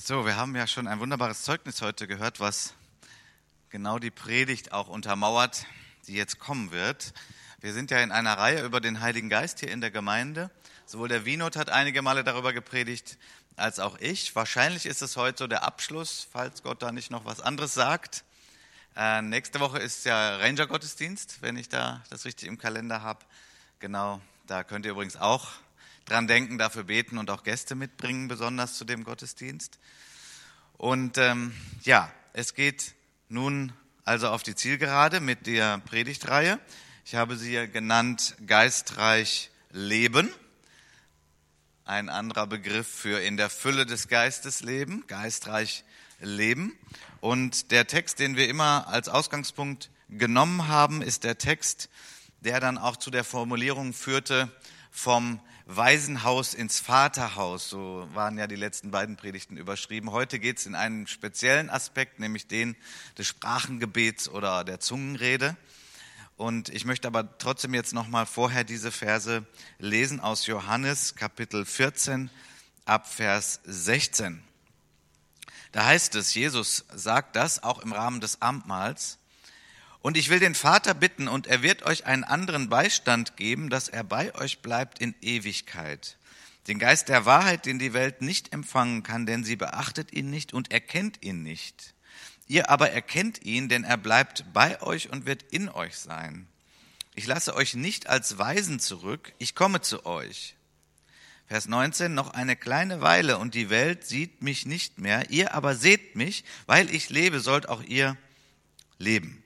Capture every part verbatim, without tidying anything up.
So, wir haben ja schon ein wunderbares Zeugnis heute gehört, was genau die Predigt auch untermauert, die jetzt kommen wird. Wir sind ja in einer Reihe über den Heiligen Geist hier in der Gemeinde. Sowohl der Winot hat einige Male darüber gepredigt, als auch ich. Wahrscheinlich ist es heute so der Abschluss, falls Gott da nicht noch was anderes sagt. Äh, nächste Woche ist ja Ranger-Gottesdienst, wenn ich da das richtig im Kalender habe. Genau, da könnt ihr übrigens auch dran denken, dafür beten und auch Gäste mitbringen, besonders zu dem Gottesdienst. Und ähm, ja, es geht nun also auf die Zielgerade mit der Predigtreihe. Ich habe sie ja genannt Geistreich Leben. Ein anderer Begriff für in der Fülle des Geistes leben, geistreich leben. Und der Text, den wir immer als Ausgangspunkt genommen haben, ist der Text, der dann auch zu der Formulierung führte, vom Waisenhaus ins Vaterhaus. So waren ja die letzten beiden Predigten überschrieben. Heute geht es in einen speziellen Aspekt, nämlich den des Sprachengebets oder der Zungenrede. Und ich möchte aber trotzdem jetzt nochmal vorher diese Verse lesen aus Johannes Kapitel vierzehn ab Vers sechzehn. Da heißt es, Jesus sagt das auch im Rahmen des Abendmahls: Und ich will den Vater bitten, und er wird euch einen anderen Beistand geben, dass er bei euch bleibt in Ewigkeit. Den Geist der Wahrheit, den die Welt nicht empfangen kann, denn sie beachtet ihn nicht und erkennt ihn nicht. Ihr aber erkennt ihn, denn er bleibt bei euch und wird in euch sein. Ich lasse euch nicht als Waisen zurück, ich komme zu euch. Vers neunzehn, noch eine kleine Weile und die Welt sieht mich nicht mehr, ihr aber seht mich, weil ich lebe, sollt auch ihr leben.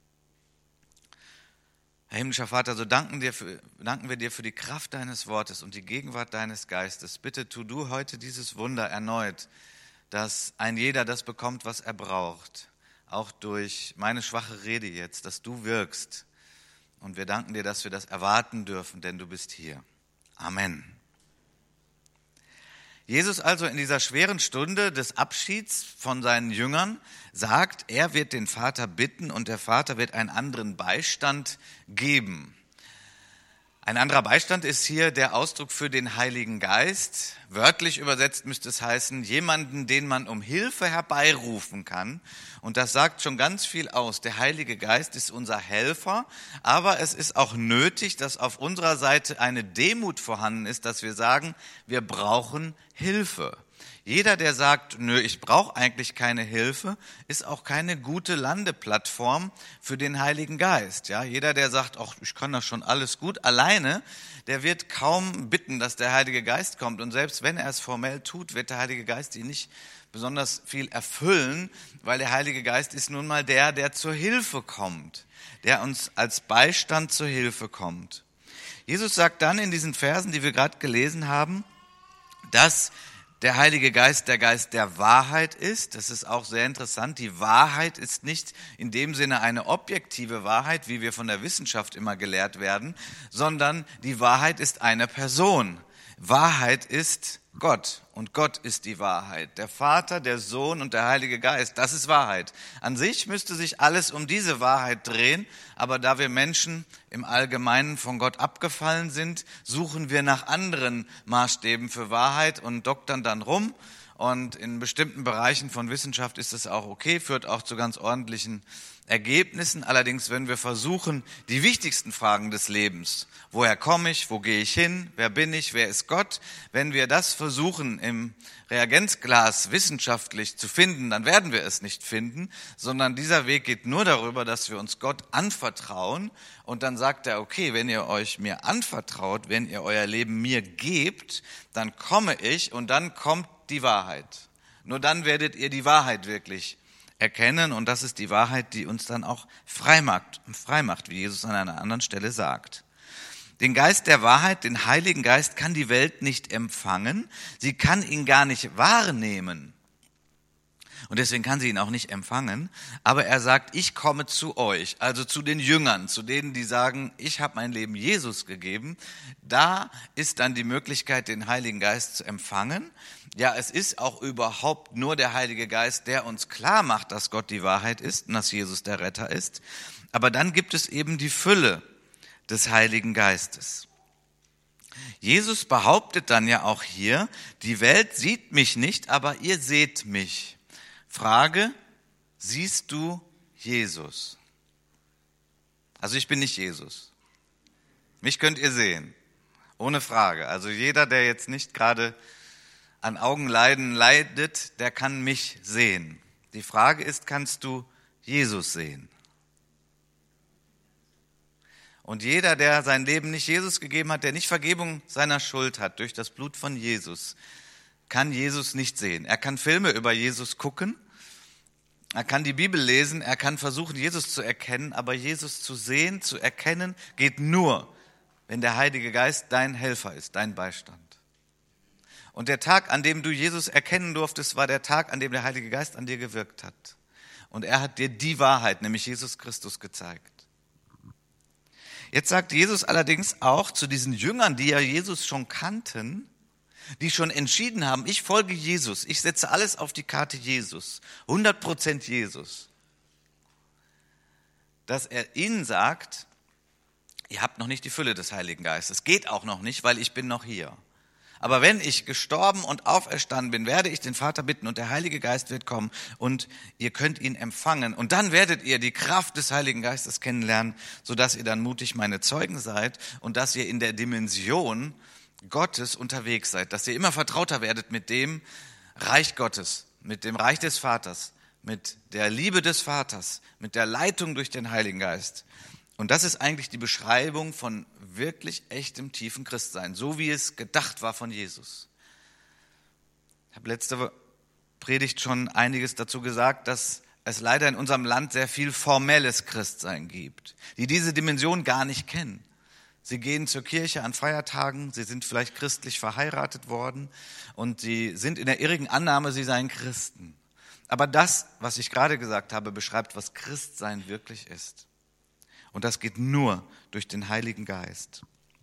Herr himmlischer Vater, so danken, dir für, danken wir dir für die Kraft deines Wortes und die Gegenwart deines Geistes. Bitte tu du heute dieses Wunder erneut, dass ein jeder das bekommt, was er braucht. Auch durch meine schwache Rede jetzt, dass du wirkst. Und wir danken dir, dass wir das erwarten dürfen, denn du bist hier. Amen. Jesus also in dieser schweren Stunde des Abschieds von seinen Jüngern sagt, er wird den Vater bitten und der Vater wird einen anderen Beistand geben. Ein anderer Beistand ist hier der Ausdruck für den Heiligen Geist. Wörtlich übersetzt müsste es heißen, jemanden, den man um Hilfe herbeirufen kann. Und das sagt schon ganz viel aus. Der Heilige Geist ist unser Helfer, aber es ist auch nötig, dass auf unserer Seite eine Demut vorhanden ist, dass wir sagen, wir brauchen Hilfe. Jeder, der sagt, nö, ich brauche eigentlich keine Hilfe, ist auch keine gute Landeplattform für den Heiligen Geist. Ja, jeder, der sagt, ach, ich kann das schon alles gut alleine, der wird kaum bitten, dass der Heilige Geist kommt. Und selbst wenn er es formell tut, wird der Heilige Geist ihn nicht besonders viel erfüllen, weil der Heilige Geist ist nun mal der, der zur Hilfe kommt, der uns als Beistand zur Hilfe kommt. Jesus sagt dann in diesen Versen, die wir gerade gelesen haben, dass der Heilige Geist der Geist der Wahrheit ist. Das ist auch sehr interessant. Die Wahrheit ist nicht in dem Sinne eine objektive Wahrheit, wie wir von der Wissenschaft immer gelehrt werden, sondern die Wahrheit ist eine Person. Wahrheit ist Gott und Gott ist die Wahrheit. Der Vater, der Sohn und der Heilige Geist, das ist Wahrheit. An sich müsste sich alles um diese Wahrheit drehen, aber da wir Menschen im Allgemeinen von Gott abgefallen sind, suchen wir nach anderen Maßstäben für Wahrheit und doktern dann rum. Und in bestimmten Bereichen von Wissenschaft ist es auch okay, führt auch zu ganz ordentlichen Ergebnissen. Allerdings, wenn wir versuchen, die wichtigsten Fragen des Lebens, woher komme ich, wo gehe ich hin, wer bin ich, wer ist Gott, wenn wir das versuchen im Reagenzglas wissenschaftlich zu finden, dann werden wir es nicht finden, sondern dieser Weg geht nur darüber, dass wir uns Gott anvertrauen und dann sagt er, okay, wenn ihr euch mir anvertraut, wenn ihr euer Leben mir gebt, dann komme ich und dann kommt die Wahrheit. Nur dann werdet ihr die Wahrheit wirklich erkennen und das ist die Wahrheit, die uns dann auch frei macht, frei macht, wie Jesus an einer anderen Stelle sagt. Den Geist der Wahrheit, den Heiligen Geist, kann die Welt nicht empfangen. Sie kann ihn gar nicht wahrnehmen. Und deswegen kann sie ihn auch nicht empfangen. Aber er sagt, ich komme zu euch, also zu den Jüngern, zu denen, die sagen, ich habe mein Leben Jesus gegeben. Da ist dann die Möglichkeit, den Heiligen Geist zu empfangen. Ja, es ist auch überhaupt nur der Heilige Geist, der uns klar macht, dass Gott die Wahrheit ist und dass Jesus der Retter ist. Aber dann gibt es eben die Fülle des Heiligen Geistes. Jesus behauptet dann ja auch hier, die Welt sieht mich nicht, aber ihr seht mich. Frage, siehst du Jesus? Also ich bin nicht Jesus. Mich könnt ihr sehen, ohne Frage. Also jeder, der jetzt nicht gerade an Augenleiden leidet, der kann mich sehen. Die Frage ist, kannst du Jesus sehen? Und jeder, der sein Leben nicht Jesus gegeben hat, der nicht Vergebung seiner Schuld hat durch das Blut von Jesus, kann Jesus nicht sehen. Er kann Filme über Jesus gucken, er kann die Bibel lesen, er kann versuchen, Jesus zu erkennen, aber Jesus zu sehen, zu erkennen, geht nur, wenn der Heilige Geist dein Helfer ist, dein Beistand. Und der Tag, an dem du Jesus erkennen durftest, war der Tag, an dem der Heilige Geist an dir gewirkt hat. Und er hat dir die Wahrheit, nämlich Jesus Christus, gezeigt. Jetzt sagt Jesus allerdings auch zu diesen Jüngern, die ja Jesus schon kannten, die schon entschieden haben, ich folge Jesus, ich setze alles auf die Karte Jesus, hundert Prozent Jesus, dass er ihnen sagt, ihr habt noch nicht die Fülle des Heiligen Geistes, geht auch noch nicht, weil ich bin noch hier. Aber wenn ich gestorben und auferstanden bin, werde ich den Vater bitten und der Heilige Geist wird kommen und ihr könnt ihn empfangen. Und dann werdet ihr die Kraft des Heiligen Geistes kennenlernen, sodass ihr dann mutig meine Zeugen seid und dass ihr in der Dimension Gottes unterwegs seid, dass ihr immer vertrauter werdet mit dem Reich Gottes, mit dem Reich des Vaters, mit der Liebe des Vaters, mit der Leitung durch den Heiligen Geist. Und das ist eigentlich die Beschreibung von wirklich echtem, tiefen Christsein, so wie es gedacht war von Jesus. Ich habe letzte Predigt schon einiges dazu gesagt, dass es leider in unserem Land sehr viel formelles Christsein gibt, die diese Dimension gar nicht kennen. Sie gehen zur Kirche an Feiertagen, sie sind vielleicht christlich verheiratet worden und sie sind in der irrigen Annahme, sie seien Christen. Aber das, was ich gerade gesagt habe, beschreibt, was Christsein wirklich ist. Und das geht nur durch den Heiligen Geist.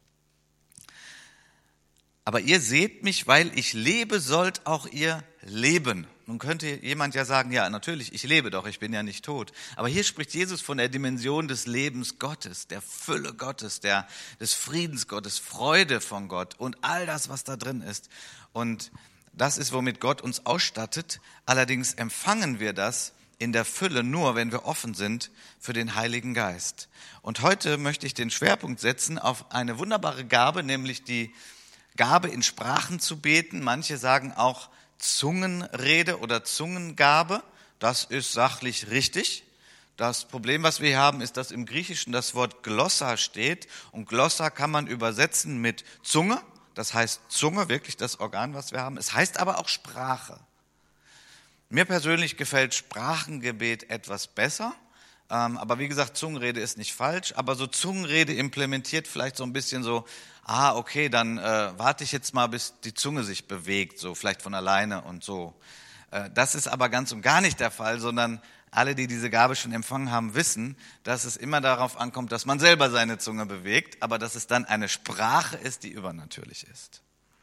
Aber ihr seht mich, weil ich lebe, sollt auch ihr leben. Nun könnte jemand ja sagen, ja natürlich, ich lebe doch, ich bin ja nicht tot. Aber hier spricht Jesus von der Dimension des Lebens Gottes, der Fülle Gottes, der, des Friedens Gottes, Freude von Gott und all das, was da drin ist. Und das ist, womit Gott uns ausstattet. Allerdings empfangen wir das in der Fülle nur, wenn wir offen sind für den Heiligen Geist. Und heute möchte ich den Schwerpunkt setzen auf eine wunderbare Gabe, nämlich die Gabe, in Sprachen zu beten. Manche sagen auch Zungenrede oder Zungengabe. Das ist sachlich richtig. Das Problem, was wir hier haben, ist, dass im Griechischen das Wort Glossa steht. Und Glossa kann man übersetzen mit Zunge. Das heißt Zunge, wirklich das Organ, was wir haben. Es heißt aber auch Sprache. Mir persönlich gefällt Sprachengebet etwas besser, ähm, aber wie gesagt, Zungenrede ist nicht falsch, aber so Zungenrede implementiert vielleicht so ein bisschen so, ah, okay, dann äh, warte ich jetzt mal, bis die Zunge sich bewegt, so vielleicht von alleine und so. Äh, das ist aber ganz und gar nicht der Fall, sondern alle, die diese Gabe schon empfangen haben, wissen, dass es immer darauf ankommt, dass man selber seine Zunge bewegt, aber dass es dann eine Sprache ist, die übernatürlich ist.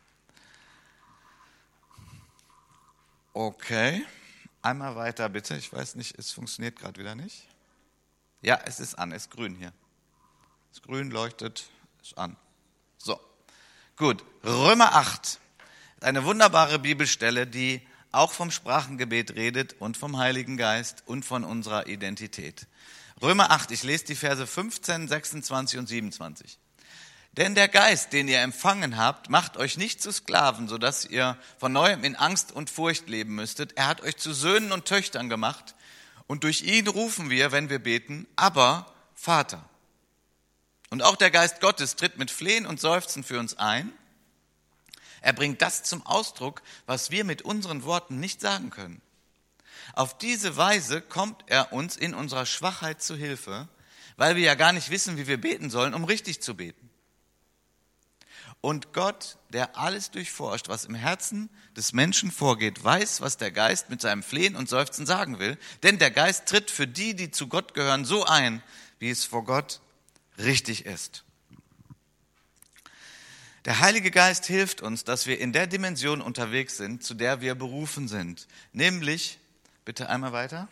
Okay. Einmal weiter bitte, ich weiß nicht, es funktioniert gerade wieder nicht. Ja, es ist an, es ist grün hier. Es ist grün, leuchtet, ist an. So, gut. Römer acht, eine wunderbare Bibelstelle, die auch vom Sprachengebet redet und vom Heiligen Geist und von unserer Identität. Römer acht, ich lese die Verse fünfzehn, sechsundzwanzig und siebenundzwanzig. Denn der Geist, den ihr empfangen habt, macht euch nicht zu Sklaven, sodass ihr von neuem in Angst und Furcht leben müsstet. Er hat euch zu Söhnen und Töchtern gemacht und durch ihn rufen wir, wenn wir beten, aber Vater. Und auch der Geist Gottes tritt mit Flehen und Seufzen für uns ein. Er bringt das zum Ausdruck, was wir mit unseren Worten nicht sagen können. Auf diese Weise kommt er uns in unserer Schwachheit zu Hilfe, weil wir ja gar nicht wissen, wie wir beten sollen, um richtig zu beten. Und Gott, der alles durchforscht, was im Herzen des Menschen vorgeht, weiß, was der Geist mit seinem Flehen und Seufzen sagen will. Denn der Geist tritt für die, die zu Gott gehören, so ein, wie es vor Gott richtig ist. Der Heilige Geist hilft uns, dass wir in der Dimension unterwegs sind, zu der wir berufen sind. Nämlich, bitte einmal weiter,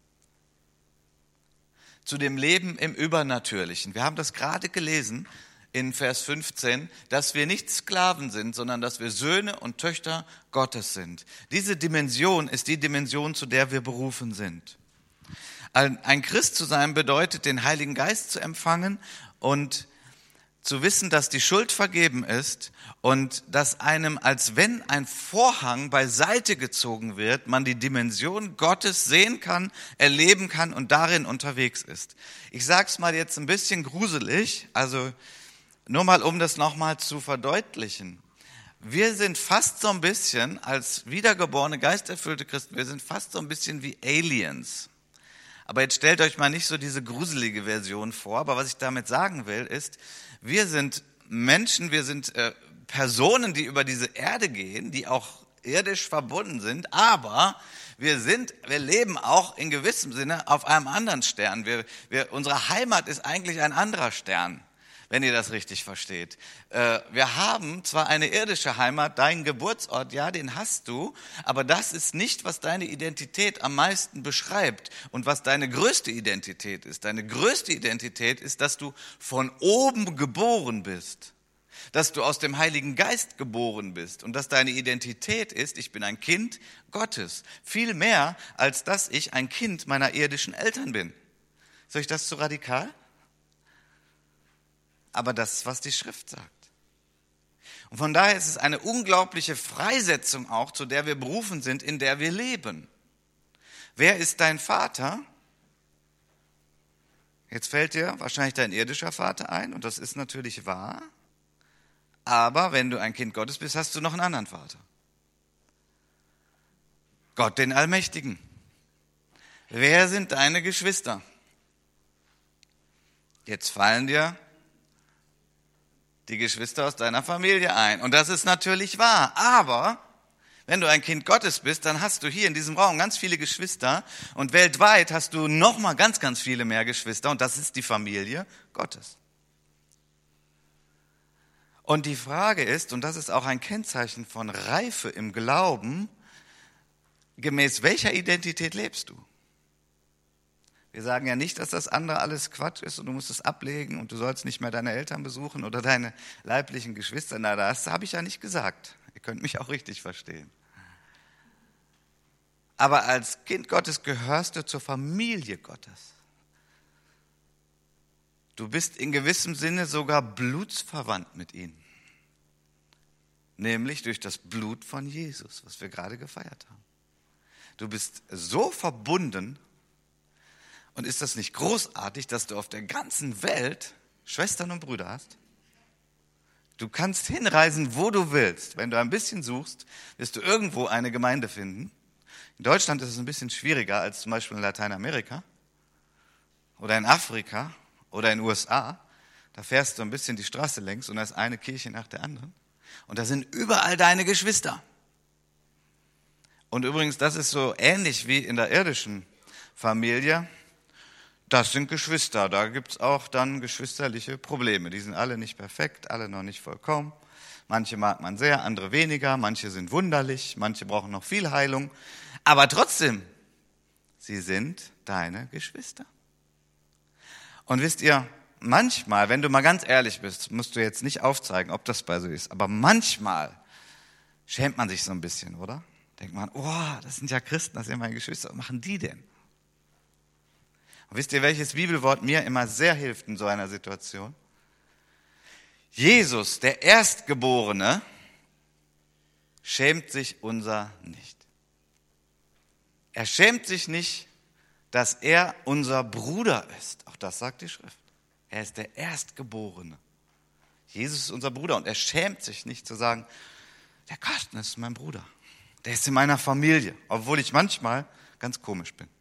zu dem Leben im Übernatürlichen. Wir haben das gerade gelesen. in Vers fünfzehn, dass wir nicht Sklaven sind, sondern dass wir Söhne und Töchter Gottes sind. Diese Dimension ist die Dimension, zu der wir berufen sind. Ein Christ zu sein bedeutet, den Heiligen Geist zu empfangen und zu wissen, dass die Schuld vergeben ist und dass einem, als wenn ein Vorhang beiseite gezogen wird, man die Dimension Gottes sehen kann, erleben kann und darin unterwegs ist. Ich sage es mal jetzt ein bisschen gruselig, also nur mal, um das nochmal zu verdeutlichen. Wir sind fast so ein bisschen, als wiedergeborene, geisterfüllte Christen, wir sind fast so ein bisschen wie Aliens. Aber jetzt stellt euch mal nicht so diese gruselige Version vor, aber was ich damit sagen will, ist, wir sind Menschen, wir sind äh, Personen, die über diese Erde gehen, die auch irdisch verbunden sind, aber wir sind, wir leben auch in gewissem Sinne auf einem anderen Stern. Wir, wir, unsere Heimat ist eigentlich ein anderer Stern, wenn ihr das richtig versteht. Äh, wir haben zwar eine irdische Heimat, deinen Geburtsort, ja, den hast du, aber das ist nicht, was deine Identität am meisten beschreibt und was deine größte Identität ist. Deine größte Identität ist, dass du von oben geboren bist, dass du aus dem Heiligen Geist geboren bist und dass deine Identität ist, ich bin ein Kind Gottes. Viel mehr, als dass ich ein Kind meiner irdischen Eltern bin. Ist euch das zu radikal? Aber das ist, was die Schrift sagt. Und von daher ist es eine unglaubliche Freisetzung auch, zu der wir berufen sind, in der wir leben. Wer ist dein Vater? Jetzt fällt dir wahrscheinlich dein irdischer Vater ein und das ist natürlich wahr. Aber wenn du ein Kind Gottes bist, hast du noch einen anderen Vater. Gott, den Allmächtigen. Wer sind deine Geschwister? Jetzt fallen dir die Geschwister aus deiner Familie ein. Und das ist natürlich wahr. Aber wenn du ein Kind Gottes bist, dann hast du hier in diesem Raum ganz viele Geschwister und weltweit hast du noch mal ganz, ganz viele mehr Geschwister und das ist die Familie Gottes. Und die Frage ist, und das ist auch ein Kennzeichen von Reife im Glauben, gemäß welcher Identität lebst du? Wir sagen ja nicht, dass das andere alles Quatsch ist und du musst es ablegen und du sollst nicht mehr deine Eltern besuchen oder deine leiblichen Geschwister. Na, das habe ich ja nicht gesagt. Ihr könnt mich auch richtig verstehen. Aber als Kind Gottes gehörst du zur Familie Gottes. Du bist in gewissem Sinne sogar blutsverwandt mit ihnen. Nämlich durch das Blut von Jesus, was wir gerade gefeiert haben. Du bist so verbunden. Und ist das nicht großartig, dass du auf der ganzen Welt Schwestern und Brüder hast? Du kannst hinreisen, wo du willst. Wenn du ein bisschen suchst, wirst du irgendwo eine Gemeinde finden. In Deutschland ist es ein bisschen schwieriger als zum Beispiel in Lateinamerika oder in Afrika oder in den U S A. Da fährst du ein bisschen die Straße längs und da ist eine Kirche nach der anderen. Und da sind überall deine Geschwister. Und übrigens, das ist so ähnlich wie in der irdischen Familie. Das sind Geschwister, da gibt's auch dann geschwisterliche Probleme. Die sind alle nicht perfekt, alle noch nicht vollkommen. Manche mag man sehr, andere weniger, manche sind wunderlich, manche brauchen noch viel Heilung. Aber trotzdem, sie sind deine Geschwister. Und wisst ihr, manchmal, wenn du mal ganz ehrlich bist, musst du jetzt nicht aufzeigen, ob das bei so ist, aber manchmal schämt man sich so ein bisschen, oder? Denkt man, oh, das sind ja Christen, das sind meine Geschwister, was machen die denn? Und wisst ihr, welches Bibelwort mir immer sehr hilft in so einer Situation? Jesus, der Erstgeborene, schämt sich unser nicht. Er schämt sich nicht, dass er unser Bruder ist. Auch das sagt die Schrift. Er ist der Erstgeborene. Jesus ist unser Bruder und er schämt sich nicht zu sagen, der Carsten ist mein Bruder. Der ist in meiner Familie, obwohl ich manchmal ganz komisch bin.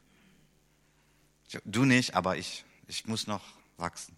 Du nicht, aber ich, ich muss noch wachsen.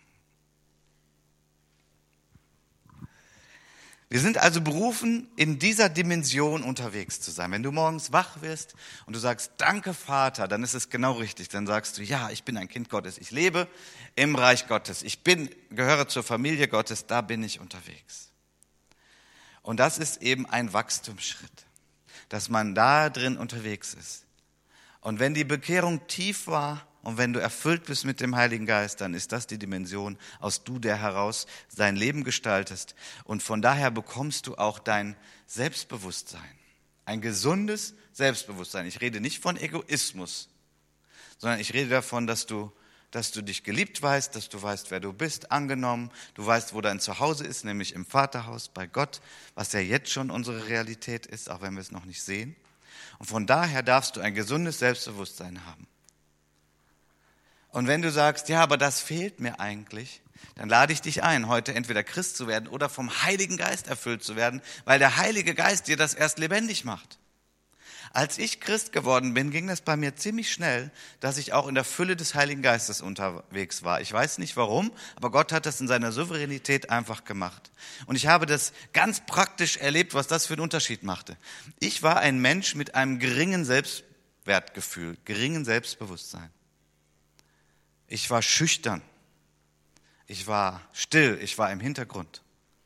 Wir sind also berufen, in dieser Dimension unterwegs zu sein. Wenn du morgens wach wirst und du sagst, danke Vater, dann ist es genau richtig. Dann sagst du, ja, ich bin ein Kind Gottes. Ich lebe im Reich Gottes. Ich bin, gehöre zur Familie Gottes, da bin ich unterwegs. Und das ist eben ein Wachstumsschritt, dass man da drin unterwegs ist. Und wenn die Bekehrung tief war und wenn du erfüllt bist mit dem Heiligen Geist, dann ist das die Dimension, aus du der heraus dein Leben gestaltest. Und von daher bekommst du auch dein Selbstbewusstsein. Ein gesundes Selbstbewusstsein. Ich rede nicht von Egoismus, sondern ich rede davon, dass du, dass du dich geliebt weißt, dass du weißt, wer du bist, angenommen. Du weißt, wo dein Zuhause ist, nämlich im Vaterhaus bei Gott, was ja jetzt schon unsere Realität ist, auch wenn wir es noch nicht sehen. Und von daher darfst du ein gesundes Selbstbewusstsein haben. Und wenn du sagst, ja, aber das fehlt mir eigentlich, dann lade ich dich ein, heute entweder Christ zu werden oder vom Heiligen Geist erfüllt zu werden, weil der Heilige Geist dir das erst lebendig macht. Als ich Christ geworden bin, ging das bei mir ziemlich schnell, dass ich auch in der Fülle des Heiligen Geistes unterwegs war. Ich weiß nicht warum, aber Gott hat das in seiner Souveränität einfach gemacht. Und ich habe das ganz praktisch erlebt, was das für einen Unterschied machte. Ich war ein Mensch mit einem geringen Selbstwertgefühl, geringen Selbstbewusstsein. Ich war schüchtern. Ich war still. Ich war im Hintergrund.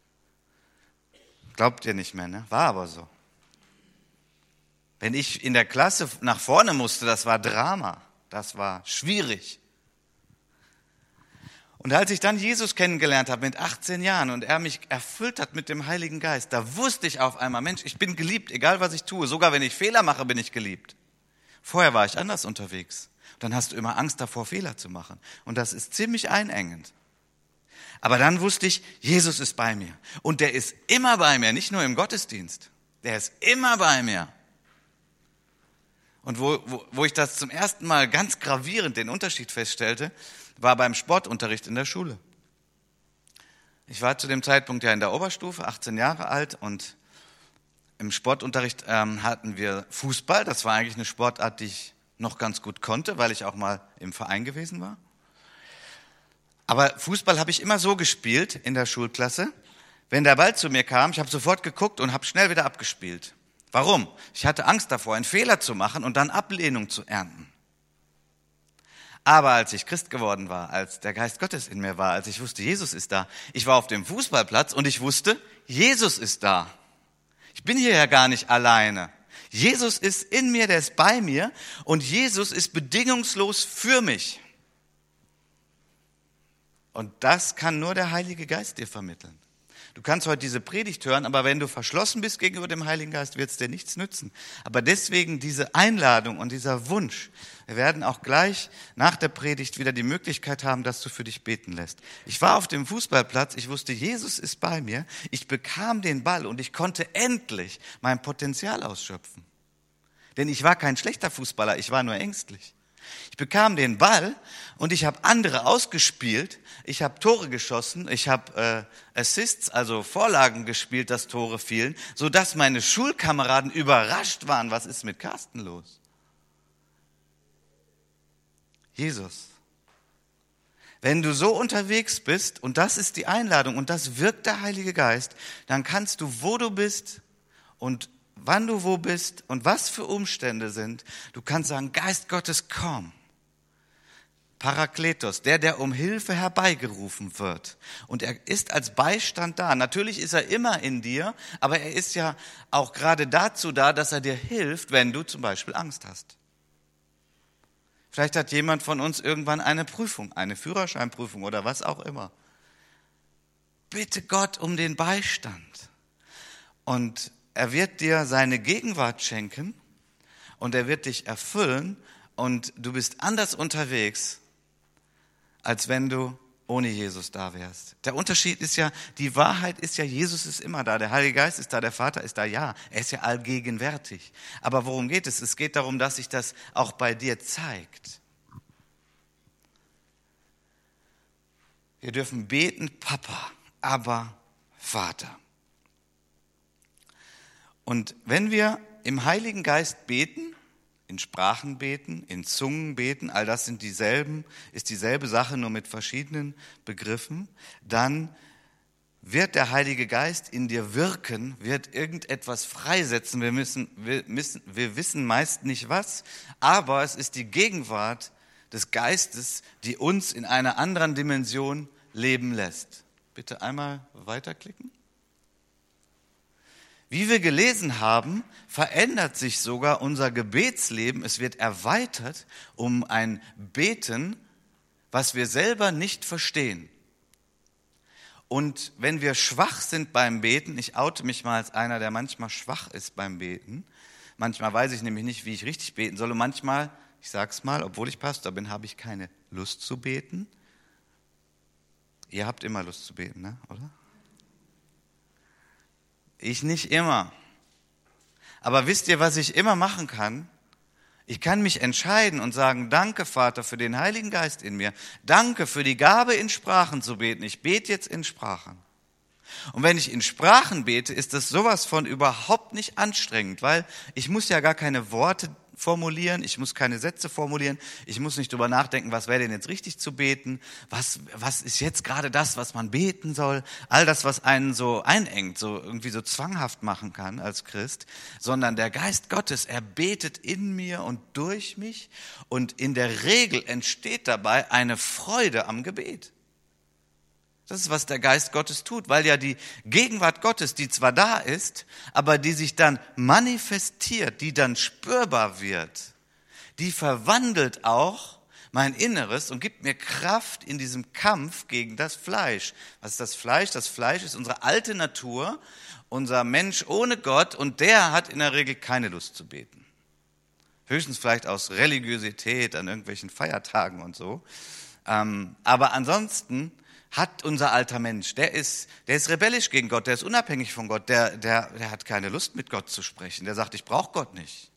Glaubt ihr nicht mehr, ne? War aber so. Wenn ich in der Klasse nach vorne musste, das war Drama. Das war schwierig. Und als ich dann Jesus kennengelernt habe mit achtzehn Jahren und er mich erfüllt hat mit dem Heiligen Geist, da wusste ich auf einmal, Mensch, ich bin geliebt, egal was ich tue. Sogar wenn ich Fehler mache, bin ich geliebt. Vorher war ich anders unterwegs. Dann hast du immer Angst davor, Fehler zu machen. Und das ist ziemlich einengend. Aber dann wusste ich, Jesus ist bei mir. Und der ist immer bei mir, nicht nur im Gottesdienst. Der ist immer bei mir. Und wo, wo, wo ich das zum ersten Mal ganz gravierend den Unterschied feststellte, war beim Sportunterricht in der Schule. Ich war zu dem Zeitpunkt ja in der Oberstufe, achtzehn Jahre alt, und im Sportunterricht ähm, hatten wir Fußball. Das war eigentlich eine Sportart, die ich noch ganz gut konnte, weil ich auch mal im Verein gewesen war. Aber Fußball habe ich immer so gespielt in der Schulklasse. Wenn der Ball zu mir kam, ich habe sofort geguckt und habe schnell wieder abgespielt. Warum? Ich hatte Angst davor, einen Fehler zu machen und dann Ablehnung zu ernten. Aber als ich Christ geworden war, als der Geist Gottes in mir war, als ich wusste, Jesus ist da, ich war auf dem Fußballplatz und ich wusste, Jesus ist da. Ich bin hier ja gar nicht alleine. Jesus ist in mir, der ist bei mir und Jesus ist bedingungslos für mich. Und das kann nur der Heilige Geist dir vermitteln. Du kannst heute diese Predigt hören, aber wenn du verschlossen bist gegenüber dem Heiligen Geist, wird es dir nichts nützen. Aber deswegen diese Einladung und dieser Wunsch. Wir werden auch gleich nach der Predigt wieder die Möglichkeit haben, dass du für dich beten lässt. Ich war auf dem Fußballplatz, ich wusste, Jesus ist bei mir. Ich bekam den Ball und ich konnte endlich mein Potenzial ausschöpfen. Denn ich war kein schlechter Fußballer, ich war nur ängstlich. Ich bekam den Ball und ich habe andere ausgespielt, ich habe Tore geschossen, ich habe äh, Assists, also Vorlagen gespielt, dass Tore fielen, sodass meine Schulkameraden überrascht waren, was ist mit Carsten los? Jesus. Wenn du so unterwegs bist, und das ist die Einladung und das wirkt der Heilige Geist, dann kannst du, wo du bist und wann du wo bist und was für Umstände sind, du kannst sagen, Geist Gottes, komm. Parakletos, der, der um Hilfe herbeigerufen wird. Und er ist als Beistand da. Natürlich ist er immer in dir, aber er ist ja auch gerade dazu da, dass er dir hilft, wenn du zum Beispiel Angst hast. Vielleicht hat jemand von uns irgendwann eine Prüfung, eine Führerscheinprüfung oder was auch immer. Bitte Gott um den Beistand. Und er wird dir seine Gegenwart schenken und er wird dich erfüllen und du bist anders unterwegs, als wenn du ohne Jesus da wärst. Der Unterschied ist ja, die Wahrheit ist ja, Jesus ist immer da, der Heilige Geist ist da, der Vater ist da, ja, er ist ja allgegenwärtig. Aber worum geht es? Es geht darum, dass sich das auch bei dir zeigt. Wir dürfen beten, Papa, aber Vater. Und wenn wir im Heiligen Geist beten, in Sprachen beten, in Zungen beten, all das sind dieselben, ist dieselbe Sache, nur mit verschiedenen Begriffen, dann wird der Heilige Geist in dir wirken, wird irgendetwas freisetzen. Wir, müssen, wir, müssen, wir wissen meist nicht was, aber es ist die Gegenwart des Geistes, die uns in einer anderen Dimension leben lässt. Bitte einmal weiterklicken. wie wir gelesen haben, verändert sich sogar unser Gebetsleben. Es wird erweitert um ein Beten, was wir selber nicht verstehen. Und wenn wir schwach sind beim Beten, ich oute mich mal als einer, der manchmal schwach ist beim Beten, manchmal weiß ich nämlich nicht, wie ich richtig beten soll und manchmal, ich sag's mal, obwohl ich Pastor bin, habe ich keine Lust zu beten. Ihr habt immer Lust zu beten, ne? Oder? Ich nicht immer. Aber wisst ihr, was ich immer machen kann? Ich kann mich entscheiden und sagen, danke Vater für den Heiligen Geist in mir. Danke für die Gabe, in Sprachen zu beten. Ich bete jetzt in Sprachen. Und wenn ich in Sprachen bete, ist das sowas von überhaupt nicht anstrengend, weil ich muss ja gar keine Worte formulieren, ich muss keine Sätze formulieren, ich muss nicht drüber nachdenken, was wäre denn jetzt richtig zu beten, was, was ist jetzt gerade das, was man beten soll, all das, was einen so einengt, so irgendwie so zwanghaft machen kann als Christ, sondern der Geist Gottes, er betet in mir und durch mich und in der Regel entsteht dabei eine Freude am Gebet. Das ist, was der Geist Gottes tut, weil ja die Gegenwart Gottes, die zwar da ist, aber die sich dann manifestiert, die dann spürbar wird, die verwandelt auch mein Inneres und gibt mir Kraft in diesem Kampf gegen das Fleisch. Was ist das Fleisch? Das Fleisch ist unsere alte Natur, unser Mensch ohne Gott und der hat in der Regel keine Lust zu beten. Höchstens vielleicht aus Religiosität an irgendwelchen Feiertagen und so. Aber ansonsten hat unser alter Mensch, der ist, der ist rebellisch gegen Gott, der ist unabhängig von Gott, der, der, der hat keine Lust mit Gott zu sprechen, der sagt, ich brauche Gott nicht.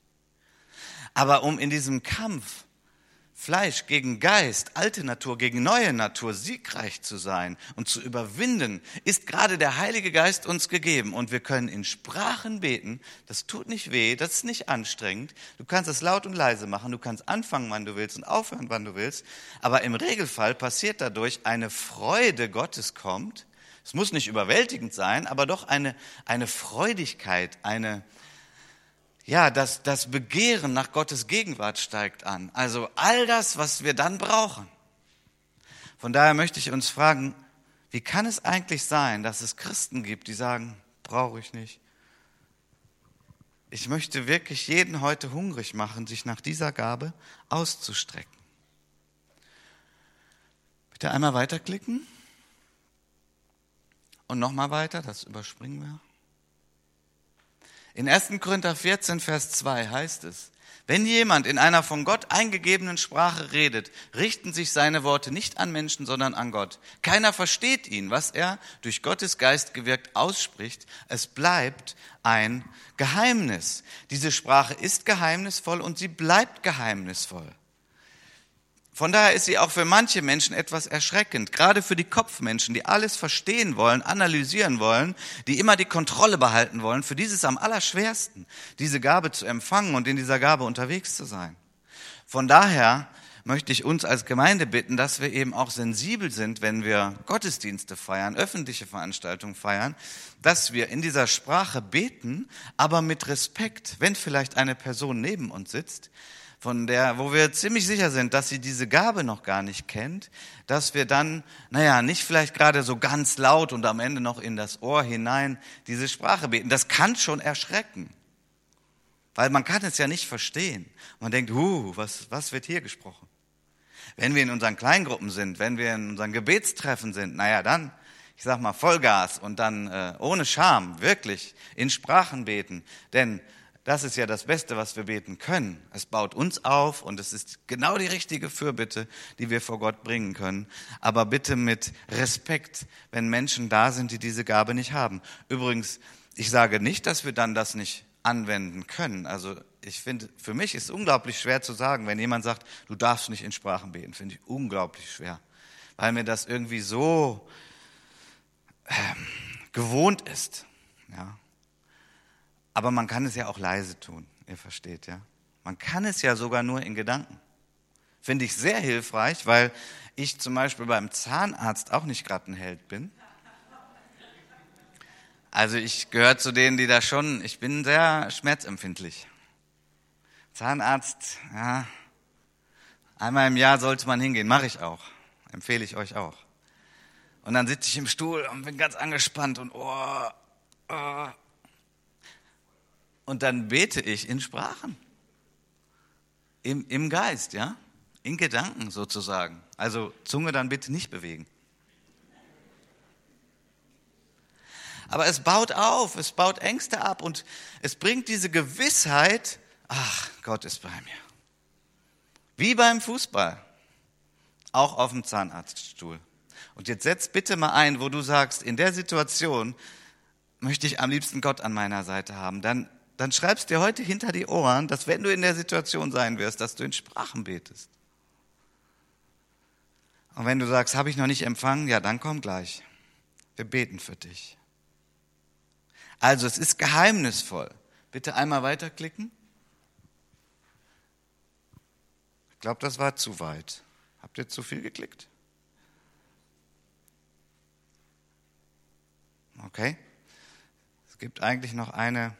Aber um in diesem Kampf Fleisch gegen Geist, alte Natur gegen neue Natur siegreich zu sein und zu überwinden, ist gerade der Heilige Geist uns gegeben und wir können in Sprachen beten, das tut nicht weh, das ist nicht anstrengend, du kannst es laut und leise machen, du kannst anfangen, wann du willst und aufhören, wann du willst, aber im Regelfall passiert dadurch eine Freude Gottes kommt, es muss nicht überwältigend sein, aber doch eine, eine Freudigkeit, eine Ja, das, das Begehren nach Gottes Gegenwart steigt an. Also all das, was wir dann brauchen. Von daher möchte ich uns fragen, wie kann es eigentlich sein, dass es Christen gibt, die sagen, brauche ich nicht. Ich möchte wirklich jeden heute hungrig machen, sich nach dieser Gabe auszustrecken. Bitte einmal weiterklicken. Und nochmal weiter, das überspringen wir. In erster Korinther vierzehn, Vers zwei heißt es, wenn jemand in einer von Gott eingegebenen Sprache redet, richten sich seine Worte nicht an Menschen, sondern an Gott. Keiner versteht ihn, was er durch Gottes Geist gewirkt ausspricht. Es bleibt ein Geheimnis. Diese Sprache ist geheimnisvoll und sie bleibt geheimnisvoll. Von daher ist sie auch für manche Menschen etwas erschreckend, gerade für die Kopfmenschen, die alles verstehen wollen, analysieren wollen, die immer die Kontrolle behalten wollen. Für die ist es am allerschwersten, diese Gabe zu empfangen und in dieser Gabe unterwegs zu sein. Von daher möchte ich uns als Gemeinde bitten, dass wir eben auch sensibel sind, wenn wir Gottesdienste feiern, öffentliche Veranstaltungen feiern, dass wir in dieser Sprache beten, aber mit Respekt, wenn vielleicht eine Person neben uns sitzt, von der, wo wir ziemlich sicher sind, dass sie diese Gabe noch gar nicht kennt, dass wir dann, naja, nicht vielleicht gerade so ganz laut und am Ende noch in das Ohr hinein diese Sprache beten. Das kann schon erschrecken, weil man kann es ja nicht verstehen. Man denkt, huh, was, was wird hier gesprochen? Wenn wir in unseren Kleingruppen sind, wenn wir in unseren Gebetstreffen sind, naja, dann, ich sag mal, Vollgas und dann äh, ohne Scham, wirklich in Sprachen beten, denn das ist ja das Beste, was wir beten können. Es baut uns auf und es ist genau die richtige Fürbitte, die wir vor Gott bringen können. Aber bitte mit Respekt, wenn Menschen da sind, die diese Gabe nicht haben. Übrigens, ich sage nicht, dass wir dann das nicht anwenden können. Also ich finde, für mich ist es unglaublich schwer zu sagen, wenn jemand sagt, du darfst nicht in Sprachen beten, finde ich unglaublich schwer. Weil mir das irgendwie so äh, gewohnt ist, ja. Aber man kann es ja auch leise tun, ihr versteht, ja. Man kann es ja sogar nur in Gedanken. Finde ich sehr hilfreich, weil ich zum Beispiel beim Zahnarzt auch nicht gerade ein Held bin. Also ich gehöre zu denen, die da schon, ich bin sehr schmerzempfindlich. Zahnarzt, ja, einmal im Jahr sollte man hingehen, mache ich auch, empfehle ich euch auch. Und dann sitze ich im Stuhl und bin ganz angespannt und oh, oh. Und dann bete ich in Sprachen. Im, im Geist, ja? In Gedanken sozusagen. Also Zunge dann bitte nicht bewegen. Aber es baut auf, es baut Ängste ab und es bringt diese Gewissheit, ach, Gott ist bei mir. Wie beim Fußball, auch auf dem Zahnarztstuhl. Und jetzt setz bitte mal ein, wo du sagst, in der Situation möchte ich am liebsten Gott an meiner Seite haben. Dann, dann schreibst dir heute hinter die Ohren, dass wenn du in der Situation sein wirst, dass du in Sprachen betest. Und wenn du sagst, habe ich noch nicht empfangen, ja, dann komm gleich. Wir beten für dich. Also es ist geheimnisvoll. Bitte einmal weiterklicken. Ich glaube, das war zu weit. Habt ihr zu viel geklickt? Okay. Es gibt eigentlich noch eine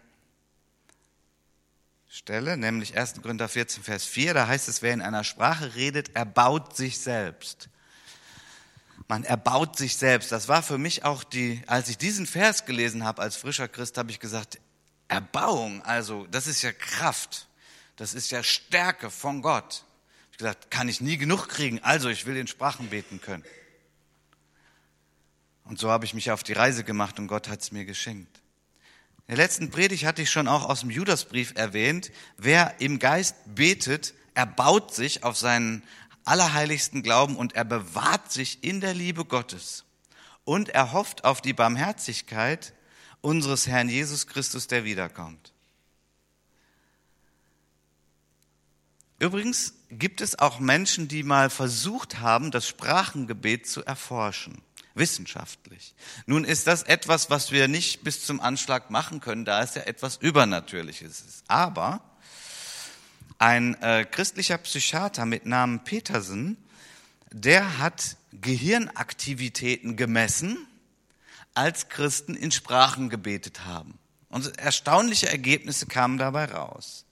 Stelle, nämlich erster Korinther vierzehn, Vers vier. Da heißt es, wer in einer Sprache redet, erbaut sich selbst. Man erbaut sich selbst. Das war für mich auch die, als ich diesen Vers gelesen habe als frischer Christ, habe ich gesagt, Erbauung, also das ist ja Kraft, das ist ja Stärke von Gott. Ich habe gesagt, kann ich nie genug kriegen, also ich will in Sprachen beten können. Und so habe ich mich auf die Reise gemacht und Gott hat es mir geschenkt. In der letzten Predigt hatte ich schon auch aus dem Judasbrief erwähnt, wer im Geist betet, erbaut sich auf seinen allerheiligsten Glauben und er bewahrt sich in der Liebe Gottes und er hofft auf die Barmherzigkeit unseres Herrn Jesus Christus, der wiederkommt. Übrigens gibt es auch Menschen, die mal versucht haben, das Sprachengebet zu erforschen, wissenschaftlich. Nun ist das etwas, was wir nicht bis zum Anschlag machen können, da es ja etwas Übernatürliches ist. Aber ein äh, christlicher Psychiater mit Namen Petersen, der hat Gehirnaktivitäten gemessen, als Christen in Sprachen gebetet haben. Und erstaunliche Ergebnisse kamen dabei raus.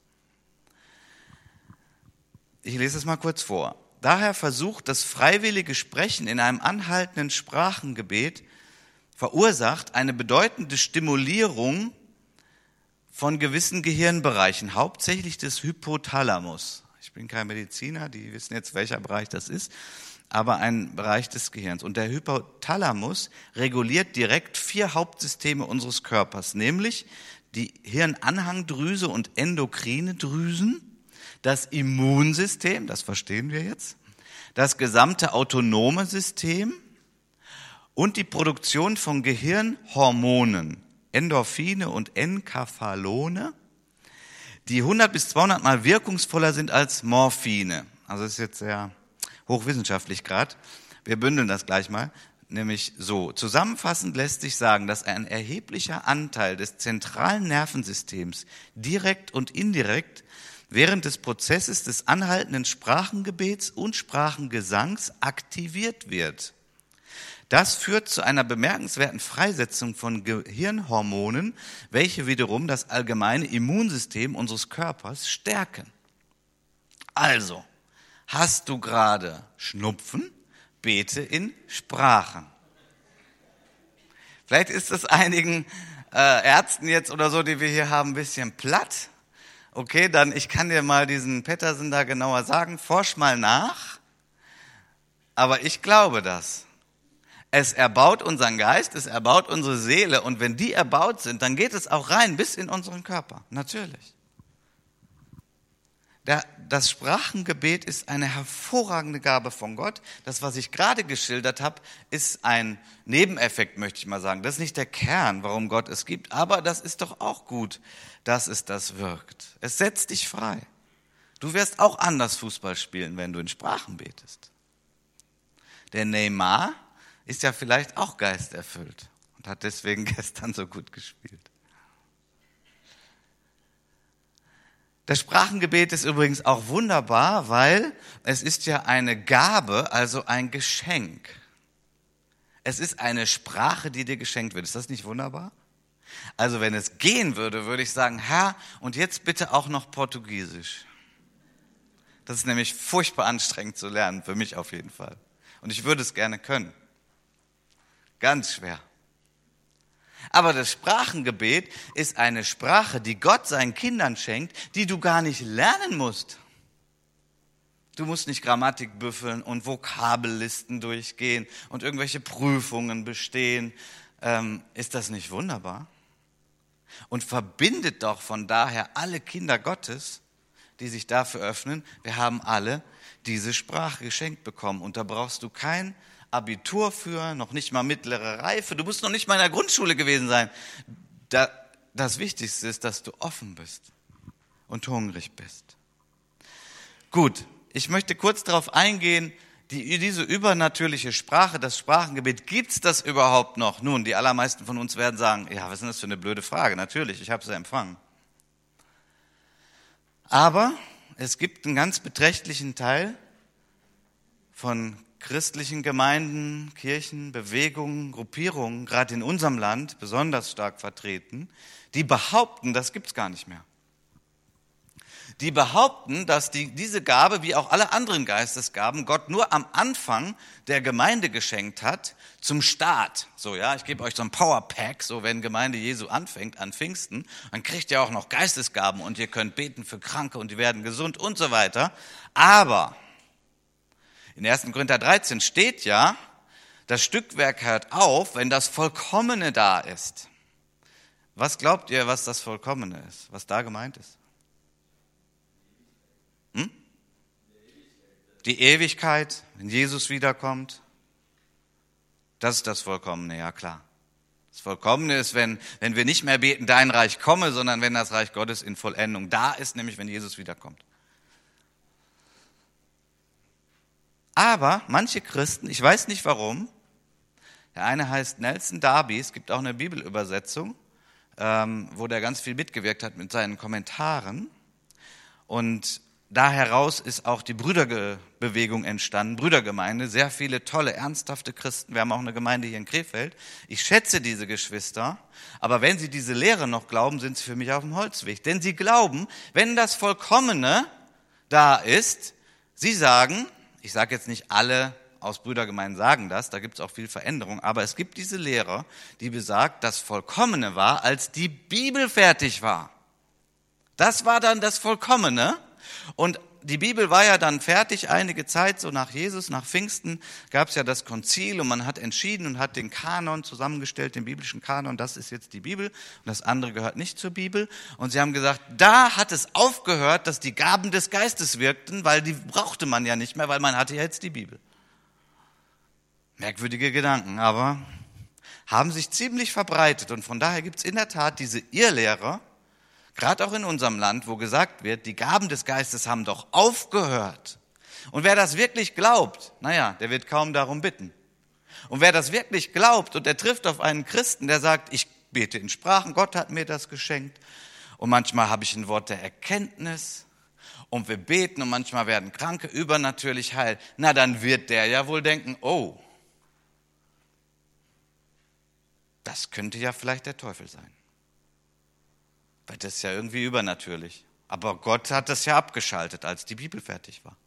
Ich lese es mal kurz vor. Daher versucht das freiwillige Sprechen in einem anhaltenden Sprachengebet verursacht eine bedeutende Stimulierung von gewissen Gehirnbereichen, hauptsächlich des Hypothalamus. Ich bin kein Mediziner, die wissen jetzt, welcher Bereich das ist, aber ein Bereich des Gehirns. Und der Hypothalamus reguliert direkt vier Hauptsysteme unseres Körpers, nämlich die Hirnanhangdrüse und endokrine Drüsen, das Immunsystem, das verstehen wir jetzt, das gesamte autonome System und die Produktion von Gehirnhormonen, Endorphine und Enkaphalone, die hundert bis zweihundert Mal wirkungsvoller sind als Morphine. Also das ist jetzt sehr hochwissenschaftlich gerade. Wir bündeln das gleich mal. Nämlich so. Zusammenfassend lässt sich sagen, dass ein erheblicher Anteil des zentralen Nervensystems direkt und indirekt während des Prozesses des anhaltenden Sprachengebets und Sprachengesangs aktiviert wird. Das führt zu einer bemerkenswerten Freisetzung von Gehirnhormonen, welche wiederum das allgemeine Immunsystem unseres Körpers stärken. Also, hast du gerade Schnupfen? Bete in Sprachen. Vielleicht ist es einigen äh, Ärzten jetzt oder so, die wir hier haben, ein bisschen platt. Okay, dann ich kann dir mal diesen Petersen da genauer sagen, forsch mal nach. Aber ich glaube das. Es erbaut unseren Geist, es erbaut unsere Seele und wenn die erbaut sind, dann geht es auch rein bis in unseren Körper. Natürlich. Der, das Sprachengebet ist eine hervorragende Gabe von Gott. Das, was ich gerade geschildert habe, ist ein Nebeneffekt, möchte ich mal sagen. Das ist nicht der Kern, warum Gott es gibt, aber das ist doch auch gut, dass es das wirkt. Es setzt dich frei. Du wirst auch anders Fußball spielen, wenn du in Sprachen betest. Der Neymar ist ja vielleicht auch geisterfüllt und hat deswegen gestern so gut gespielt. Das Sprachengebet ist übrigens auch wunderbar, weil es ist ja eine Gabe, also ein Geschenk. Es ist eine Sprache, die dir geschenkt wird. Ist das nicht wunderbar? Also wenn es gehen würde, würde ich sagen, Herr, und jetzt bitte auch noch Portugiesisch. Das ist nämlich furchtbar anstrengend zu lernen, für mich auf jeden Fall. Und ich würde es gerne können. Ganz schwer. Aber das Sprachengebet ist eine Sprache, die Gott seinen Kindern schenkt, die du gar nicht lernen musst. Du musst nicht Grammatik büffeln und Vokabellisten durchgehen und irgendwelche Prüfungen bestehen. Ähm, ist das nicht wunderbar? Und verbindet doch von daher alle Kinder Gottes, die sich dafür öffnen. Wir haben alle diese Sprache geschenkt bekommen. Und da brauchst du kein Abitur für, noch nicht mal mittlere Reife. Du musst noch nicht mal in der Grundschule gewesen sein. Da, das Wichtigste ist, dass du offen bist und hungrig bist. Gut, ich möchte kurz darauf eingehen, die, diese übernatürliche Sprache, das Sprachengebet, gibt's das überhaupt noch? Nun, die allermeisten von uns werden sagen, ja, was ist denn das für eine blöde Frage? Natürlich, ich habe sie empfangen. Aber es gibt einen ganz beträchtlichen Teil von christlichen Gemeinden, Kirchen, Bewegungen, Gruppierungen, gerade in unserem Land besonders stark vertreten, die behaupten, das gibt's gar nicht mehr. Die behaupten, dass die, diese Gabe, wie auch alle anderen Geistesgaben, Gott nur am Anfang der Gemeinde geschenkt hat, zum Start. So, ja, ich gebe euch so ein Powerpack, so wenn Gemeinde Jesu anfängt, an Pfingsten, dann kriegt ihr auch noch Geistesgaben und ihr könnt beten für Kranke und die werden gesund und so weiter. Aber in ersten Korinther dreizehn steht ja, das Stückwerk hört auf, wenn das Vollkommene da ist. Was glaubt ihr, was das Vollkommene ist, was da gemeint ist? Hm? Die Ewigkeit, wenn Jesus wiederkommt. Das ist das Vollkommene, ja klar. Das Vollkommene ist, wenn, wenn wir nicht mehr beten, dein Reich komme, sondern wenn das Reich Gottes in Vollendung da ist, nämlich wenn Jesus wiederkommt. Aber manche Christen, ich weiß nicht warum, der eine heißt Nelson Darby, es gibt auch eine Bibelübersetzung, ähm, wo der ganz viel mitgewirkt hat mit seinen Kommentaren. Und da heraus ist auch die Brüderbewegung entstanden, Brüdergemeinde, sehr viele tolle, ernsthafte Christen. Wir haben auch eine Gemeinde hier in Krefeld. Ich schätze diese Geschwister, aber wenn sie diese Lehre noch glauben, sind sie für mich auf dem Holzweg. Denn sie glauben, wenn das Vollkommene da ist, sie sagen, ich sage jetzt nicht alle aus Brüdergemeinden sagen das, da gibt es auch viel Veränderung, aber es gibt diese Lehre, die besagt, das Vollkommene war, als die Bibel fertig war. Das war dann das Vollkommene. Und die Bibel war ja dann fertig, einige Zeit, so nach Jesus, nach Pfingsten, gab es ja das Konzil und man hat entschieden und hat den Kanon zusammengestellt, den biblischen Kanon, das ist jetzt die Bibel und das andere gehört nicht zur Bibel. Und sie haben gesagt, da hat es aufgehört, dass die Gaben des Geistes wirkten, weil die brauchte man ja nicht mehr, weil man hatte ja jetzt die Bibel. Merkwürdige Gedanken, aber haben sich ziemlich verbreitet und von daher gibt es in der Tat diese Irrlehre, gerade auch in unserem Land, wo gesagt wird, die Gaben des Geistes haben doch aufgehört. Und wer das wirklich glaubt, naja, der wird kaum darum bitten. Und wer das wirklich glaubt und er trifft auf einen Christen, der sagt, ich bete in Sprachen, Gott hat mir das geschenkt. Und manchmal habe ich ein Wort der Erkenntnis und wir beten und manchmal werden Kranke übernatürlich heil. Na, dann wird der ja wohl denken, oh, das könnte ja vielleicht der Teufel sein. Weil das ist ja irgendwie übernatürlich. Aber Gott hat das ja abgeschaltet, als die Bibel fertig war.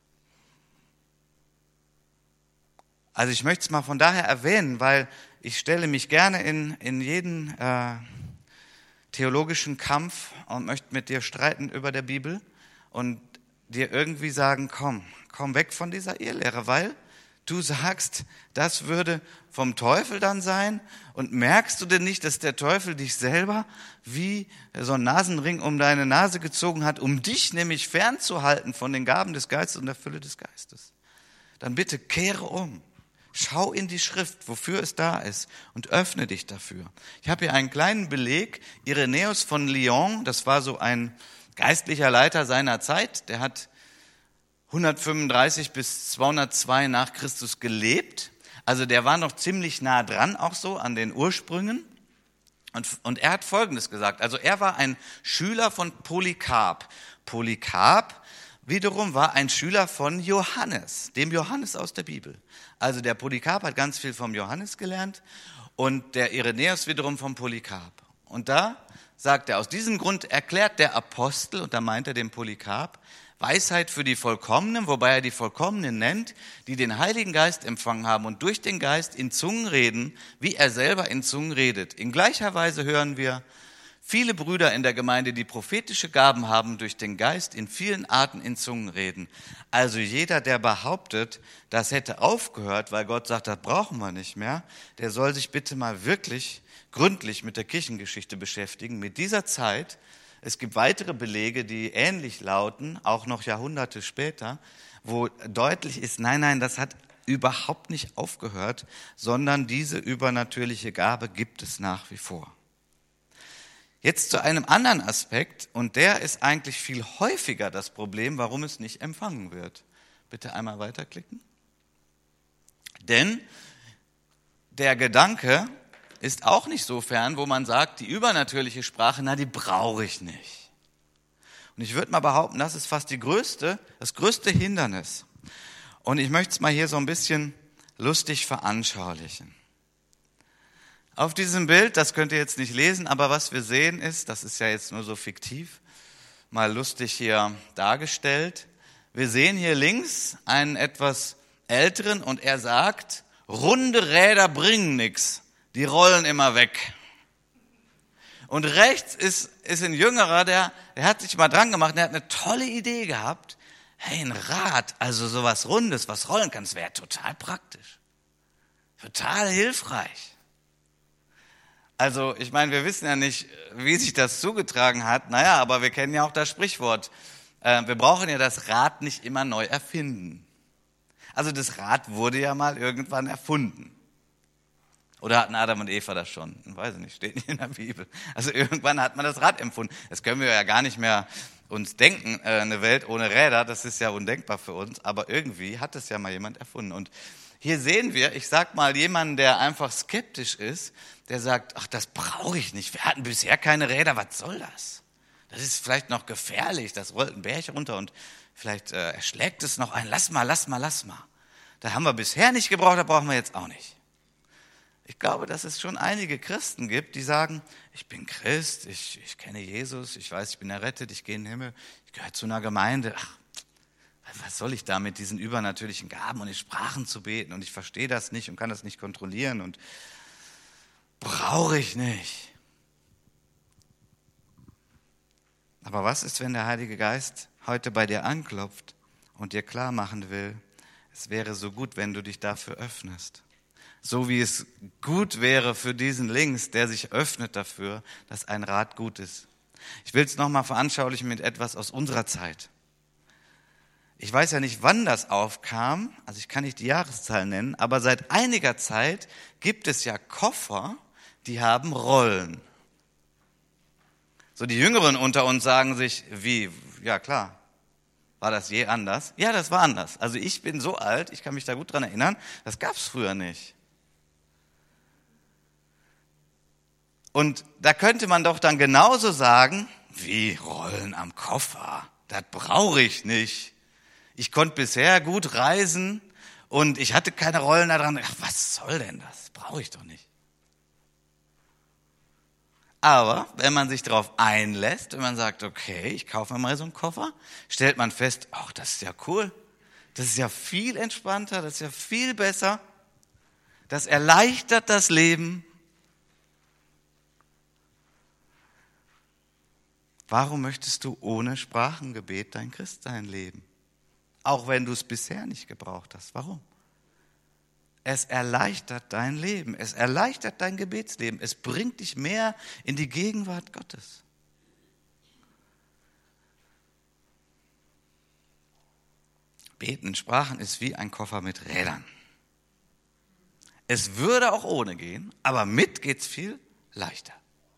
Also ich möchte es mal von daher erwähnen, weil ich stelle mich gerne in, in jeden äh, theologischen Kampf und möchte mit dir streiten über der Bibel und dir irgendwie sagen, komm, komm weg von dieser Irrlehre, weil du sagst, das würde vom Teufel dann sein und merkst du denn nicht, dass der Teufel dich selber wie so einen Nasenring um deine Nase gezogen hat, um dich nämlich fernzuhalten von den Gaben des Geistes und der Fülle des Geistes? Dann bitte kehre um, schau in die Schrift, wofür es da ist und öffne dich dafür. Ich habe hier einen kleinen Beleg, Irenäus von Lyon, das war so ein geistlicher Leiter seiner Zeit, der hat hundertfünfunddreißig bis zweihundertzwei nach Christus gelebt. Also der war noch ziemlich nah dran, auch so an den Ursprüngen. Und, und er hat Folgendes gesagt. Also er war ein Schüler von Polycarp. Polycarp wiederum war ein Schüler von Johannes, dem Johannes aus der Bibel. Also der Polycarp hat ganz viel vom Johannes gelernt und der Irenäus wiederum vom Polycarp. Und da sagt er, aus diesem Grund erklärt der Apostel, und da meint er den Polycarp, Weisheit für die Vollkommenen, wobei er die Vollkommenen nennt, die den Heiligen Geist empfangen haben und durch den Geist in Zungen reden, wie er selber in Zungen redet. In gleicher Weise hören wir viele Brüder in der Gemeinde, die prophetische Gaben haben, durch den Geist in vielen Arten in Zungen reden. Also jeder, der behauptet, das hätte aufgehört, weil Gott sagt, das brauchen wir nicht mehr, der soll sich bitte mal wirklich gründlich mit der Kirchengeschichte beschäftigen, mit dieser Zeit. Es gibt weitere Belege, die ähnlich lauten, auch noch Jahrhunderte später, wo deutlich ist, nein, nein, das hat überhaupt nicht aufgehört, sondern diese übernatürliche Gabe gibt es nach wie vor. Jetzt zu einem anderen Aspekt, und der ist eigentlich viel häufiger das Problem, warum es nicht empfangen wird. Bitte einmal weiterklicken. Denn der Gedanke ist auch nicht so fern, wo man sagt, die übernatürliche Sprache, na, die brauche ich nicht. Und ich würde mal behaupten, das ist fast die größte, das größte Hindernis. Und ich möchte es mal hier so ein bisschen lustig veranschaulichen. Auf diesem Bild, das könnt ihr jetzt nicht lesen, aber was wir sehen ist, das ist ja jetzt nur so fiktiv, mal lustig hier dargestellt. Wir sehen hier links einen etwas älteren und er sagt, runde Räder bringen nichts, die rollen immer weg. Und rechts ist, ist ein Jüngerer, der, der hat sich mal dran gemacht, der hat eine tolle Idee gehabt. Hey, ein Rad, also sowas Rundes, was rollen kann, das wäre total praktisch, total hilfreich. Also ich meine, wir wissen ja nicht, wie sich das zugetragen hat. Naja, aber wir kennen ja auch das Sprichwort. Äh, wir brauchen ja das Rad nicht immer neu erfinden. Also das Rad wurde ja mal irgendwann erfunden. Oder hatten Adam und Eva das schon? Ich weiß nicht, steht nicht in der Bibel. Also irgendwann hat man das Rad empfunden. Das können wir ja gar nicht mehr uns denken, äh, eine Welt ohne Räder, das ist ja undenkbar für uns. Aber irgendwie hat es ja mal jemand erfunden. Und hier sehen wir, ich sag mal, jemanden, der einfach skeptisch ist, der sagt, ach, das brauche ich nicht. Wir hatten bisher keine Räder, was soll das? Das ist vielleicht noch gefährlich, das rollt ein Berg runter und vielleicht äh, erschlägt es noch einen. Lass mal, lass mal, lass mal. Da haben wir bisher nicht gebraucht, da brauchen wir jetzt auch nicht. Ich glaube, dass es schon einige Christen gibt, die sagen, ich bin Christ, ich, ich kenne Jesus, ich weiß, ich bin errettet, ich gehe in den Himmel, ich gehöre zu einer Gemeinde. Ach, was soll ich da mit diesen übernatürlichen Gaben und in Sprachen zu beten und ich verstehe das nicht und kann das nicht kontrollieren und brauche ich nicht. Aber was ist, wenn der Heilige Geist heute bei dir anklopft und dir klar machen will, es wäre so gut, wenn du dich dafür öffnest. So wie es gut wäre für diesen links, der sich öffnet dafür, dass ein Rat gut ist. Ich will es nochmal veranschaulichen mit etwas aus unserer Zeit. Ich weiß ja nicht, wann das aufkam, also ich kann nicht die Jahreszahl nennen, aber seit einiger Zeit gibt es ja Koffer, die haben Rollen. So die Jüngeren unter uns sagen sich, wie, ja klar, war das je anders? Ja, das war anders. Also ich bin so alt, ich kann mich da gut dran erinnern, das gab es früher nicht. Und da könnte man doch dann genauso sagen, wie Rollen am Koffer, das brauche ich nicht. Ich konnte bisher gut reisen und ich hatte keine Rollen da dran. Ach, was soll denn das? Brauche ich doch nicht. Aber wenn man sich darauf einlässt, wenn man sagt, okay, ich kaufe mir mal so einen Koffer, stellt man fest, ach, das ist ja cool. Das ist ja viel entspannter, das ist ja viel besser. Das erleichtert das Leben. Warum möchtest du ohne Sprachengebet dein Christsein leben? Auch wenn du es bisher nicht gebraucht hast. Warum? Es erleichtert dein Leben. Es erleichtert dein Gebetsleben. Es bringt dich mehr in die Gegenwart Gottes. Beten in Sprachen ist wie ein Koffer mit Rädern. Es würde auch ohne gehen, aber mit geht's viel leichter.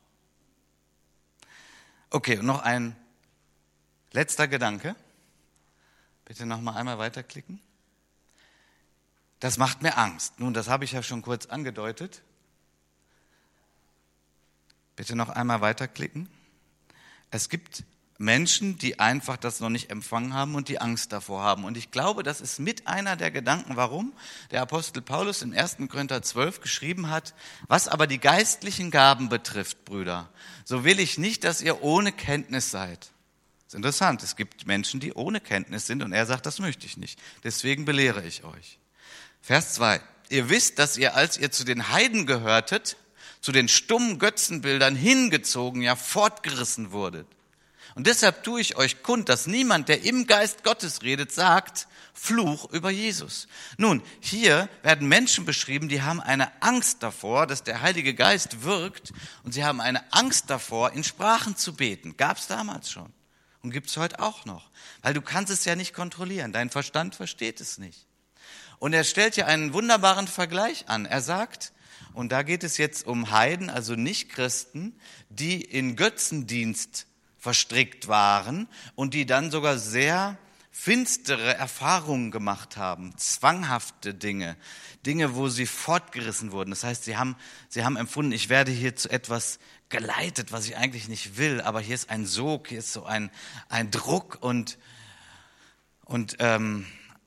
Okay, und noch ein letzter Gedanke. Bitte noch mal einmal weiterklicken. Das macht mir Angst. Nun, das habe ich ja schon kurz angedeutet. Bitte noch einmal weiterklicken. Es gibt Menschen, die einfach das noch nicht empfangen haben und die Angst davor haben. Und ich glaube, das ist mit einer der Gedanken, warum der Apostel Paulus in ersten Korinther zwölf geschrieben hat, was aber die geistlichen Gaben betrifft, Brüder, so will ich nicht, dass ihr ohne Kenntnis seid. Das ist interessant, es gibt Menschen, die ohne Kenntnis sind und er sagt, das möchte ich nicht. Deswegen belehre ich euch. Vers zwei. Ihr wisst, dass ihr, als ihr zu den Heiden gehörtet, zu den stummen Götzenbildern hingezogen, ja fortgerissen wurdet. Und deshalb tue ich euch kund, dass niemand, der im Geist Gottes redet, sagt, Fluch über Jesus. Nun, hier werden Menschen beschrieben, die haben eine Angst davor, dass der Heilige Geist wirkt und sie haben eine Angst davor, in Sprachen zu beten. Gab es damals schon und gibt es heute auch noch, weil du kannst es ja nicht kontrollieren, dein Verstand versteht es nicht. Und er stellt hier einen wunderbaren Vergleich an. Er sagt, und da geht es jetzt um Heiden, also Nichtchristen, die in Götzendienst verstrickt waren und die dann sogar sehr finstere Erfahrungen gemacht haben, zwanghafte Dinge, Dinge, wo sie fortgerissen wurden. Das heißt, sie haben, sie haben empfunden, ich werde hier zu etwas geleitet, was ich eigentlich nicht will, aber hier ist ein Sog, hier ist so ein, ein Druck und, und ähm,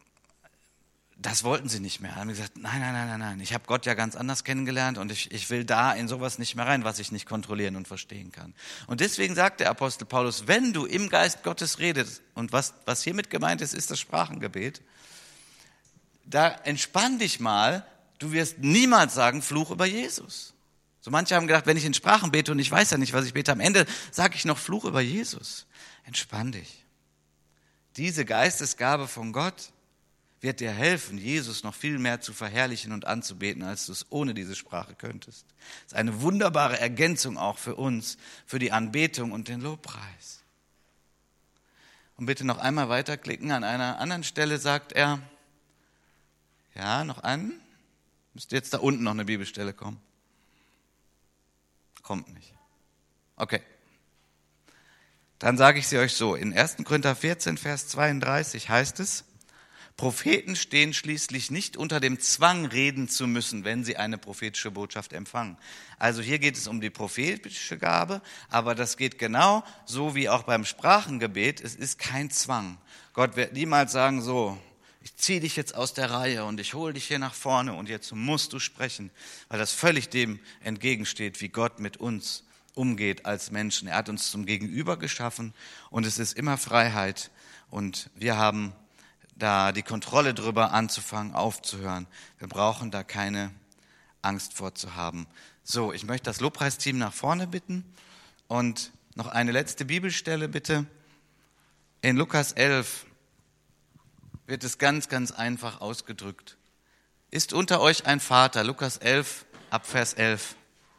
das wollten sie nicht mehr. Da haben sie gesagt, nein, nein, nein, nein, nein, ich habe Gott ja ganz anders kennengelernt und ich, ich will da in sowas nicht mehr rein, was ich nicht kontrollieren und verstehen kann. Und deswegen sagt der Apostel Paulus, wenn du im Geist Gottes redest, und was, was hiermit gemeint ist, ist das Sprachengebet, da entspann dich mal, du wirst niemals sagen, Fluch über Jesus. So manche haben gedacht, wenn ich in Sprachen bete und ich weiß ja nicht, was ich bete, am Ende sage ich noch Fluch über Jesus. Entspann dich. Diese Geistesgabe von Gott wird dir helfen, Jesus noch viel mehr zu verherrlichen und anzubeten, als du es ohne diese Sprache könntest. Das ist eine wunderbare Ergänzung auch für uns, für die Anbetung und den Lobpreis. Und bitte noch einmal weiterklicken. An einer anderen Stelle sagt er, ja, noch einen, müsste jetzt da unten noch eine Bibelstelle kommen. Kommt nicht. Okay. Dann sage ich sie euch so. In ersten Korinther vierzehn, Vers zweiunddreißig heißt es, Propheten stehen schließlich nicht unter dem Zwang, reden zu müssen, wenn sie eine prophetische Botschaft empfangen. Also hier geht es um die prophetische Gabe, aber das geht genau so wie auch beim Sprachengebet. Es ist kein Zwang. Gott wird niemals sagen, so, ich ziehe dich jetzt aus der Reihe und ich hole dich hier nach vorne und jetzt musst du sprechen, weil das völlig dem entgegensteht, wie Gott mit uns umgeht als Menschen. Er hat uns zum Gegenüber geschaffen und es ist immer Freiheit und wir haben da die Kontrolle drüber anzufangen, aufzuhören. Wir brauchen da keine Angst vor zu haben. So, ich möchte das Lobpreisteam nach vorne bitten und noch eine letzte Bibelstelle bitte. In Lukas elf wird es ganz, ganz einfach ausgedrückt. Ist unter euch ein Vater, Lukas elf, ab Vers elf.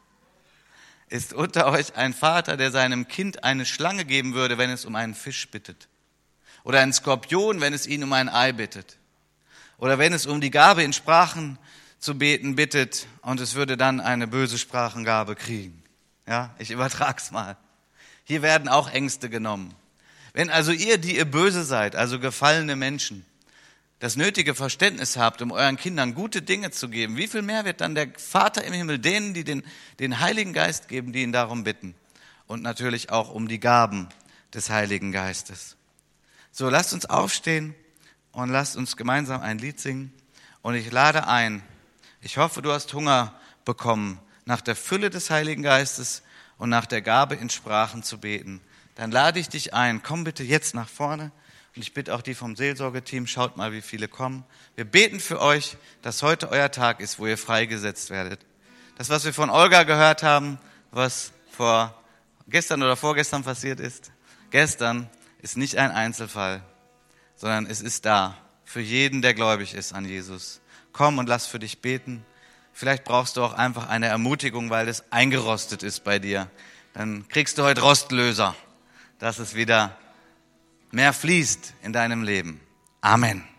Ist unter euch ein Vater, der seinem Kind eine Schlange geben würde, wenn es um einen Fisch bittet? Oder ein Skorpion, wenn es ihn um ein Ei bittet. Oder wenn es um die Gabe in Sprachen zu beten bittet und es würde dann eine böse Sprachengabe kriegen. Ja, ich übertrag's mal. Hier werden auch Ängste genommen. Wenn also ihr, die ihr böse seid, also gefallene Menschen, das nötige Verständnis habt, um euren Kindern gute Dinge zu geben, wie viel mehr wird dann der Vater im Himmel denen, die den, den Heiligen Geist geben, die ihn darum bitten. Und natürlich auch um die Gaben des Heiligen Geistes. So, lasst uns aufstehen und lasst uns gemeinsam ein Lied singen. Und ich lade ein, ich hoffe, du hast Hunger bekommen nach der Fülle des Heiligen Geistes und nach der Gabe in Sprachen zu beten. Dann lade ich dich ein, komm bitte jetzt nach vorne. Und ich bitte auch die vom Seelsorgeteam, schaut mal, wie viele kommen. Wir beten für euch, dass heute euer Tag ist, wo ihr freigesetzt werdet. Das, was wir von Olga gehört haben, was vor gestern oder vorgestern passiert ist, gestern, ist nicht ein Einzelfall, sondern es ist da für jeden, der gläubig ist an Jesus. Komm und lass für dich beten. Vielleicht brauchst du auch einfach eine Ermutigung, weil es eingerostet ist bei dir. Dann kriegst du heute Rostlöser, dass es wieder mehr fließt in deinem Leben. Amen.